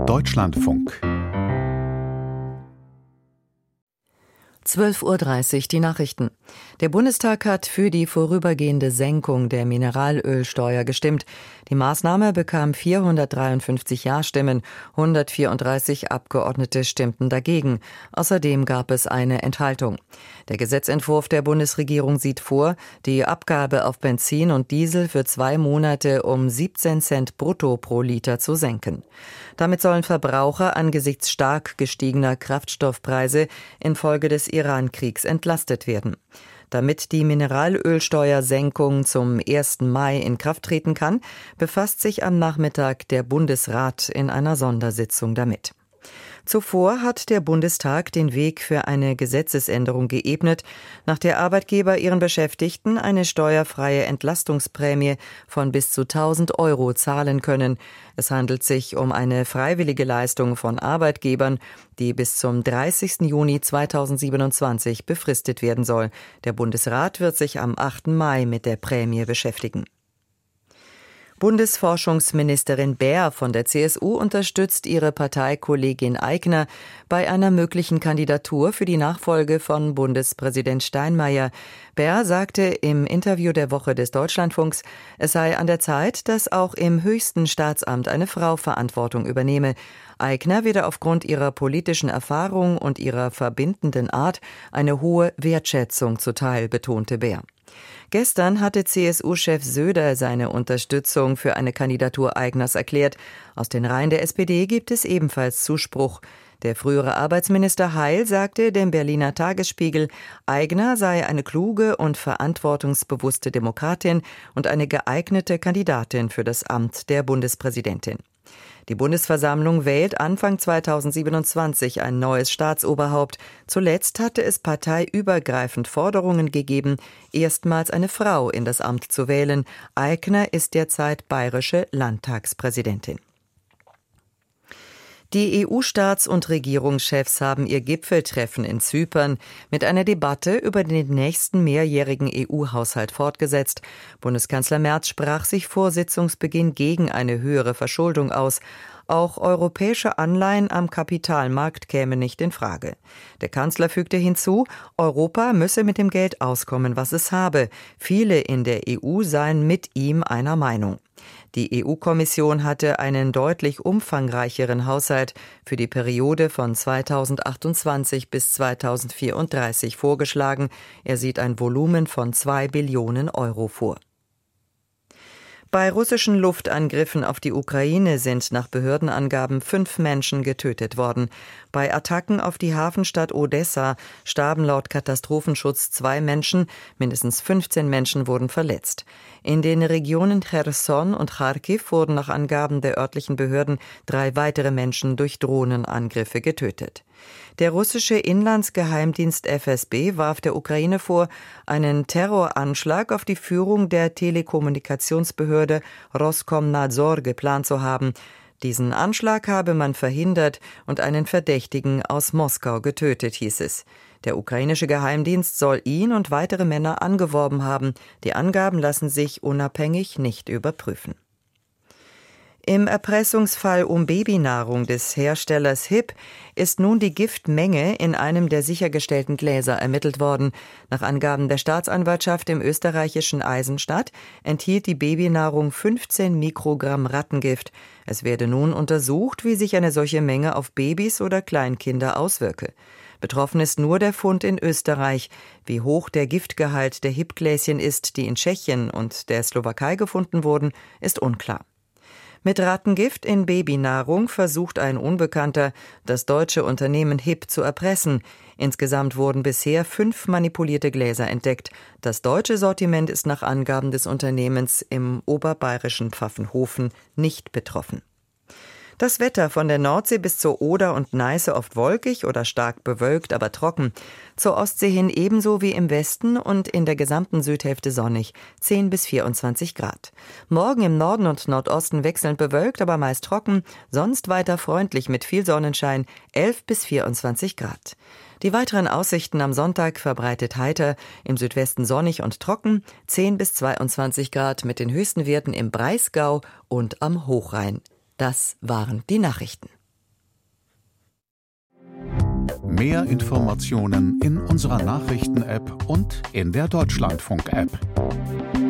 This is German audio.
Deutschlandfunk 12:30 Uhr die Nachrichten. Der Bundestag hat für die vorübergehende Senkung der Mineralölsteuer gestimmt. Die Maßnahme bekam 453 Ja-Stimmen, 134 Abgeordnete stimmten dagegen. Außerdem gab es eine Enthaltung. Der Gesetzentwurf der Bundesregierung sieht vor, die Abgabe auf Benzin und Diesel für 2 Monate um 17 Cent brutto pro Liter zu senken. Damit sollen Verbraucher angesichts stark gestiegener Kraftstoffpreise infolge des Iran-Kriegs entlastet werden. Damit die Mineralölsteuersenkung zum 1. Mai in Kraft treten kann, befasst sich am Nachmittag der Bundesrat in einer Sondersitzung damit. Zuvor hat der Bundestag den Weg für eine Gesetzesänderung geebnet, nach der Arbeitgeber ihren Beschäftigten eine steuerfreie Entlastungsprämie von bis zu 1.000 € zahlen können. Es handelt sich um eine freiwillige Leistung von Arbeitgebern, die bis zum 30. Juni 2027 befristet werden soll. Der Bundesrat wird sich am 8. Mai mit der Prämie beschäftigen. Bundesforschungsministerin Baer von der CSU unterstützt ihre Parteikollegin Aigner bei einer möglichen Kandidatur für die Nachfolge von Bundespräsident Steinmeier. Baer sagte im Interview der Woche des Deutschlandfunks, es sei an der Zeit, dass auch im höchsten Staatsamt eine Frau Verantwortung übernehme. Aigner werde aufgrund ihrer politischen Erfahrung und ihrer verbindenden Art eine hohe Wertschätzung zuteil, betonte Baer. Gestern hatte CSU-Chef Söder seine Unterstützung für eine Kandidatur Aigners erklärt. Aus den Reihen der SPD gibt es ebenfalls Zuspruch. Der frühere Arbeitsminister Heil sagte dem Berliner Tagesspiegel, Aigner sei eine kluge und verantwortungsbewusste Demokratin und eine geeignete Kandidatin für das Amt der Bundespräsidentin. Die Bundesversammlung wählt Anfang 2027 ein neues Staatsoberhaupt. Zuletzt hatte es parteiübergreifend Forderungen gegeben, erstmals eine Frau in das Amt zu wählen. Aigner ist derzeit bayerische Landtagspräsidentin. Die EU-Staats- und Regierungschefs haben ihr Gipfeltreffen in Zypern mit einer Debatte über den nächsten mehrjährigen EU-Haushalt fortgesetzt. Bundeskanzler Merz sprach sich vor Sitzungsbeginn gegen eine höhere Verschuldung aus. Auch europäische Anleihen am Kapitalmarkt kämen nicht in Frage. Der Kanzler fügte hinzu, Europa müsse mit dem Geld auskommen, was es habe. Viele in der EU seien mit ihm einer Meinung. Die EU-Kommission hatte einen deutlich umfangreicheren Haushalt für die Periode von 2028 bis 2034 vorgeschlagen. Er sieht ein Volumen von 2 Billionen € vor. Bei russischen Luftangriffen auf die Ukraine sind nach Behördenangaben 5 Menschen getötet worden. Bei Attacken auf die Hafenstadt Odessa starben laut Katastrophenschutz 2 Menschen, mindestens 15 Menschen wurden verletzt. In den Regionen Cherson und Charkiw wurden nach Angaben der örtlichen Behörden 3 weitere Menschen durch Drohnenangriffe getötet. Der russische Inlandsgeheimdienst FSB warf der Ukraine vor, einen Terroranschlag auf die Führung der Telekommunikationsbehörde Roskomnadzor geplant zu haben. Diesen Anschlag habe man verhindert und einen Verdächtigen aus Moskau getötet, hieß es. Der ukrainische Geheimdienst soll ihn und weitere Männer angeworben haben. Die Angaben lassen sich unabhängig nicht überprüfen. Im Erpressungsfall um Babynahrung des Herstellers HiP ist nun die Giftmenge in einem der sichergestellten Gläser ermittelt worden. Nach Angaben der Staatsanwaltschaft im österreichischen Eisenstadt enthielt die Babynahrung 15 Mikrogramm Rattengift. Es werde nun untersucht, wie sich eine solche Menge auf Babys oder Kleinkinder auswirke. Betroffen ist nur der Fund in Österreich. Wie hoch der Giftgehalt der HiP-Gläschen ist, die in Tschechien und der Slowakei gefunden wurden, ist unklar. Mit Rattengift in Babynahrung versucht ein Unbekannter, das deutsche Unternehmen HiP zu erpressen. Insgesamt wurden bisher 5 manipulierte Gläser entdeckt. Das deutsche Sortiment ist nach Angaben des Unternehmens im oberbayerischen Pfaffenhofen nicht betroffen. Das Wetter von der Nordsee bis zur Oder und Neiße oft wolkig oder stark bewölkt, aber trocken. Zur Ostsee hin ebenso wie im Westen und in der gesamten Südhälfte sonnig, 10 bis 24 Grad. Morgen im Norden und Nordosten wechselnd bewölkt, aber meist trocken, sonst weiter freundlich mit viel Sonnenschein, 11 bis 24 Grad. Die weiteren Aussichten am Sonntag verbreitet heiter, im Südwesten sonnig und trocken, 10 bis 22 Grad mit den höchsten Werten im Breisgau und am Hochrhein. Das waren die Nachrichten. Mehr Informationen in unserer Nachrichten-App und in der Deutschlandfunk-App.